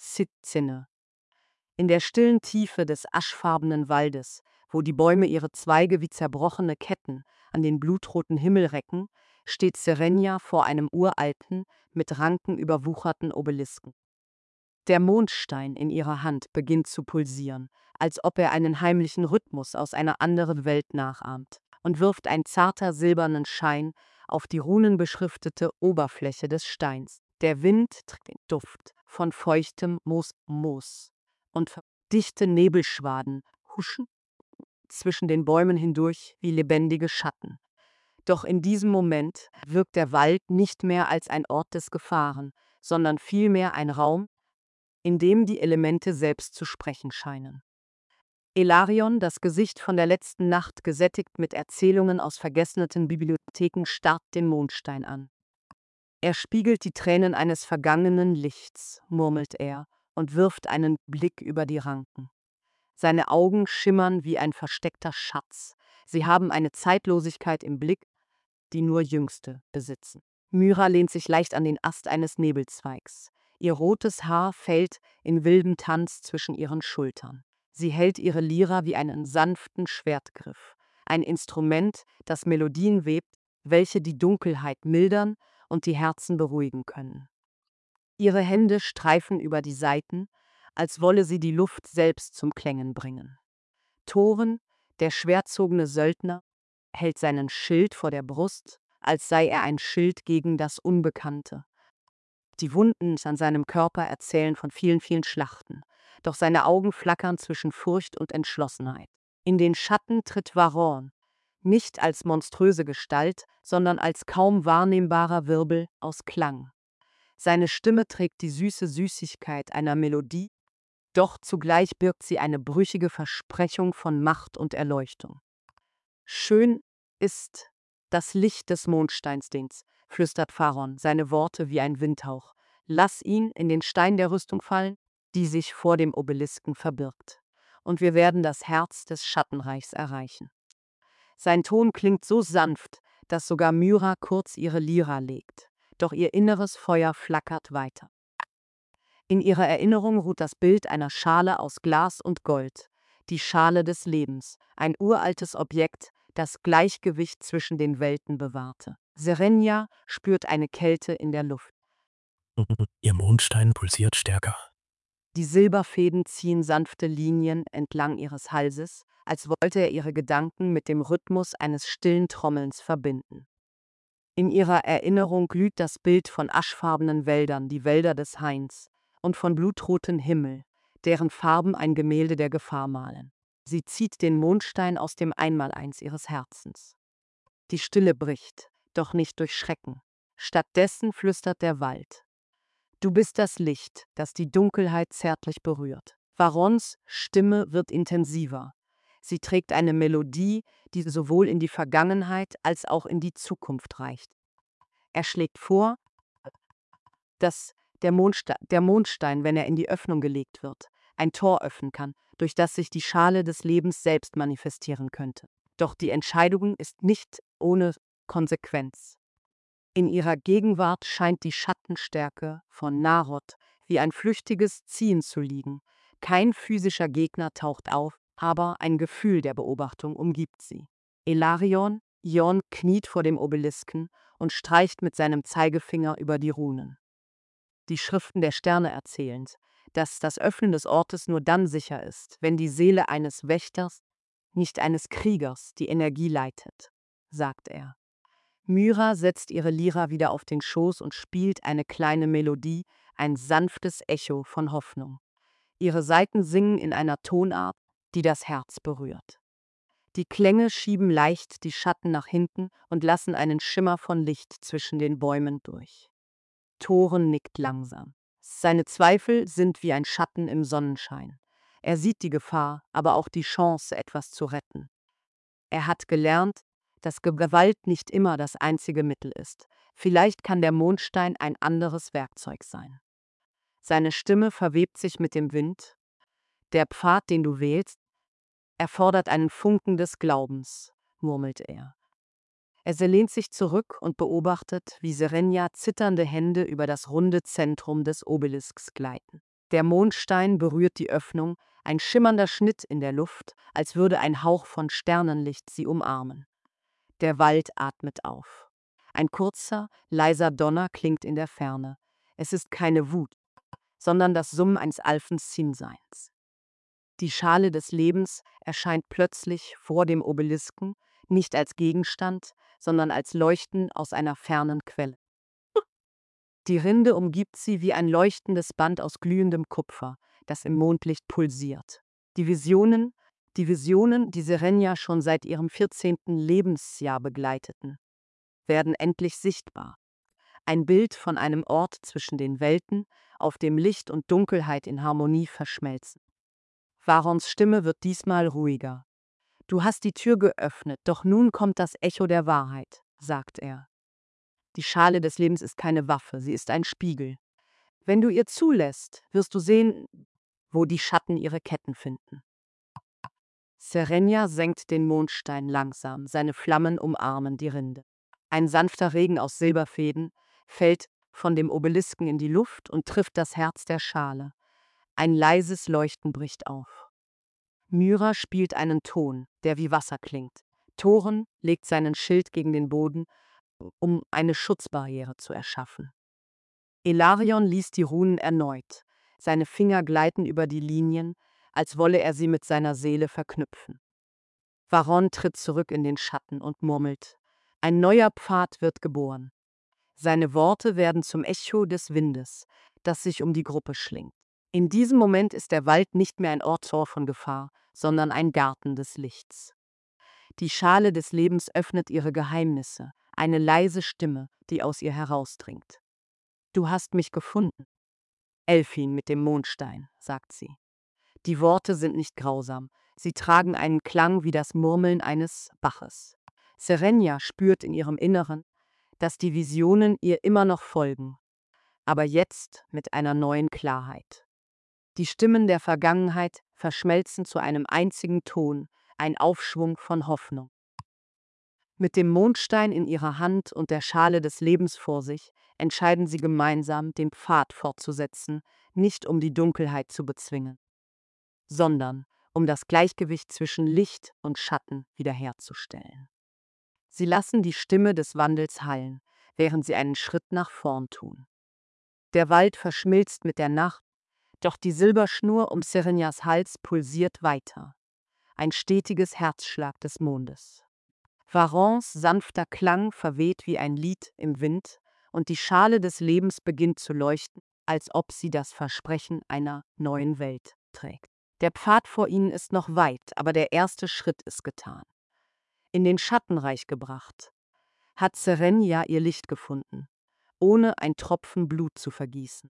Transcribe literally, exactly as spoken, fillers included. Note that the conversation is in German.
Sitzene. In der stillen Tiefe des aschfarbenen Waldes, wo die Bäume ihre Zweige wie zerbrochene Ketten an den blutroten Himmel recken, steht Serenia vor einem uralten, mit Ranken überwucherten Obelisken. Der Mondstein in ihrer Hand beginnt zu pulsieren, als ob er einen heimlichen Rhythmus aus einer anderen Welt nachahmt, und wirft ein zarter silbernen Schein auf die runenbeschriftete Oberfläche des Steins. Der Wind trägt den Duft von feuchtem Moos, Moos und dichte Nebelschwaden huschen zwischen den Bäumen hindurch wie lebendige Schatten. Doch in diesem Moment wirkt der Wald nicht mehr als ein Ort des Gefahren, sondern vielmehr ein Raum, in dem die Elemente selbst zu sprechen scheinen. Elarion, das Gesicht von der letzten Nacht gesättigt mit Erzählungen aus vergessenen Bibliotheken, starrt den Mondstein an. Er spiegelt die Tränen eines vergangenen Lichts, murmelt er, und wirft einen Blick über die Ranken. Seine Augen schimmern wie ein versteckter Schatz. Sie haben eine Zeitlosigkeit im Blick, die nur Jüngste besitzen. Myra lehnt sich leicht an den Ast eines Nebelzweigs. Ihr rotes Haar fällt in wildem Tanz zwischen ihren Schultern. Sie hält ihre Lyra wie einen sanften Schwertgriff, ein Instrument, das Melodien webt, welche die Dunkelheit mildern und die Herzen beruhigen können. Ihre Hände streifen über die Saiten, als wolle sie die Luft selbst zum Klängen bringen. Thoren, der schwerzogene Söldner, hält seinen Schild vor der Brust, als sei er ein Schild gegen das Unbekannte. Die Wunden an seinem Körper erzählen von vielen, vielen Schlachten, doch seine Augen flackern zwischen Furcht und Entschlossenheit. In den Schatten tritt Varon, nicht als monströse Gestalt, sondern als kaum wahrnehmbarer Wirbel aus Klang. Seine Stimme trägt die süße Süßigkeit einer Melodie, doch zugleich birgt sie eine brüchige Versprechung von Macht und Erleuchtung. Schön ist das Licht des Mondsteinsdings, flüstert Pharon, seine Worte wie ein Windhauch. Lass ihn in den Stein der Rüstung fallen, die sich vor dem Obelisken verbirgt. Und wir werden das Herz des Schattenreichs erreichen. Sein Ton klingt so sanft, dass sogar Myra kurz ihre Lyra legt. Doch ihr inneres Feuer flackert weiter. In ihrer Erinnerung ruht das Bild einer Schale aus Glas und Gold, die Schale des Lebens, ein uraltes Objekt, das Gleichgewicht zwischen den Welten bewahrte. Serenia spürt eine Kälte in der Luft. Ihr Mondstein pulsiert stärker. Die Silberfäden ziehen sanfte Linien entlang ihres Halses, als wollte er ihre Gedanken mit dem Rhythmus eines stillen Trommelns verbinden. In ihrer Erinnerung glüht das Bild von aschfarbenen Wäldern, die Wälder des Hains, und von blutroten Himmel, deren Farben ein Gemälde der Gefahr malen. Sie zieht den Mondstein aus dem Einmaleins ihres Herzens. Die Stille bricht, doch nicht durch Schrecken. Stattdessen flüstert der Wald. Du bist das Licht, das die Dunkelheit zärtlich berührt. Varons Stimme wird intensiver. Sie trägt eine Melodie, die sowohl in die Vergangenheit als auch in die Zukunft reicht. Er schlägt vor, dass der, Mondste- der Mondstein, wenn er in die Öffnung gelegt wird, ein Tor öffnen kann, durch das sich die Schale des Lebens selbst manifestieren könnte. Doch die Entscheidung ist nicht ohne Konsequenz. In ihrer Gegenwart scheint die Schattenstärke von Narod wie ein flüchtiges Ziehen zu liegen. Kein physischer Gegner taucht auf, aber ein Gefühl der Beobachtung umgibt sie. Elarion, Ion kniet vor dem Obelisken und streicht mit seinem Zeigefinger über die Runen. Die Schriften der Sterne erzählend, dass das Öffnen des Ortes nur dann sicher ist, wenn die Seele eines Wächters, nicht eines Kriegers, die Energie leitet, sagt er. Myra setzt ihre Lyra wieder auf den Schoß und spielt eine kleine Melodie, ein sanftes Echo von Hoffnung. Ihre Saiten singen in einer Tonart, die das Herz berührt. Die Klänge schieben leicht die Schatten nach hinten und lassen einen Schimmer von Licht zwischen den Bäumen durch. Thoren nickt langsam. Seine Zweifel sind wie ein Schatten im Sonnenschein. Er sieht die Gefahr, aber auch die Chance, etwas zu retten. Er hat gelernt, dass Gewalt nicht immer das einzige Mittel ist. Vielleicht kann der Mondstein ein anderes Werkzeug sein. Seine Stimme verwebt sich mit dem Wind. Der Pfad, den du wählst, erfordert einen Funken des Glaubens, murmelt er. Er lehnt sich zurück und beobachtet, wie Serenia zitternde Hände über das runde Zentrum des Obelisks gleiten. Der Mondstein berührt die Öffnung, ein schimmernder Schnitt in der Luft, als würde ein Hauch von Sternenlicht sie umarmen. Der Wald atmet auf. Ein kurzer, leiser Donner klingt in der Ferne. Es ist keine Wut, sondern das Summen eines Alphenseins. Die Schale des Lebens erscheint plötzlich vor dem Obelisken, nicht als Gegenstand, sondern als Leuchten aus einer fernen Quelle. Die Rinde umgibt sie wie ein leuchtendes Band aus glühendem Kupfer, das im Mondlicht pulsiert. Die Visionen, die Visionen, die Serenia schon seit ihrem vierzehnten Lebensjahr begleiteten, werden endlich sichtbar. Ein Bild von einem Ort zwischen den Welten, auf dem Licht und Dunkelheit in Harmonie verschmelzen. Varons Stimme wird diesmal ruhiger. Du hast die Tür geöffnet, doch nun kommt das Echo der Wahrheit, sagt er. Die Schale des Lebens ist keine Waffe, sie ist ein Spiegel. Wenn du ihr zulässt, wirst du sehen, wo die Schatten ihre Ketten finden. Serenia senkt den Mondstein langsam, seine Flammen umarmen die Rinde. Ein sanfter Regen aus Silberfäden fällt von dem Obelisken in die Luft und trifft das Herz der Schale. Ein leises Leuchten bricht auf. Myra spielt einen Ton, der wie Wasser klingt. Thoren legt seinen Schild gegen den Boden, um eine Schutzbarriere zu erschaffen. Elarion liest die Runen erneut. Seine Finger gleiten über die Linien, als wolle er sie mit seiner Seele verknüpfen. Varon tritt zurück in den Schatten und murmelt: Ein neuer Pfad wird geboren. Seine Worte werden zum Echo des Windes, das sich um die Gruppe schlingt. In diesem Moment ist der Wald nicht mehr ein Ort von Gefahr, sondern ein Garten des Lichts. Die Schale des Lebens öffnet ihre Geheimnisse, eine leise Stimme, die aus ihr herausdringt. Du hast mich gefunden. Elfin mit dem Mondstein, sagt sie. Die Worte sind nicht grausam, sie tragen einen Klang wie das Murmeln eines Baches. Serenia spürt in ihrem Inneren, dass die Visionen ihr immer noch folgen, aber jetzt mit einer neuen Klarheit. Die Stimmen der Vergangenheit verschmelzen zu einem einzigen Ton, ein Aufschwung von Hoffnung. Mit dem Mondstein in ihrer Hand und der Schale des Lebens vor sich entscheiden sie gemeinsam, den Pfad fortzusetzen, nicht um die Dunkelheit zu bezwingen, sondern um das Gleichgewicht zwischen Licht und Schatten wiederherzustellen. Sie lassen die Stimme des Wandels hallen, während sie einen Schritt nach vorn tun. Der Wald verschmilzt mit der Nacht, doch die Silberschnur um Serenias Hals pulsiert weiter, ein stetiges Herzschlag des Mondes. Varons sanfter Klang verweht wie ein Lied im Wind, und die Schale des Lebens beginnt zu leuchten, als ob sie das Versprechen einer neuen Welt trägt. Der Pfad vor ihnen ist noch weit, aber der erste Schritt ist getan. In den Schattenreich gebracht, hat Serenia ihr Licht gefunden, ohne ein Tropfen Blut zu vergießen.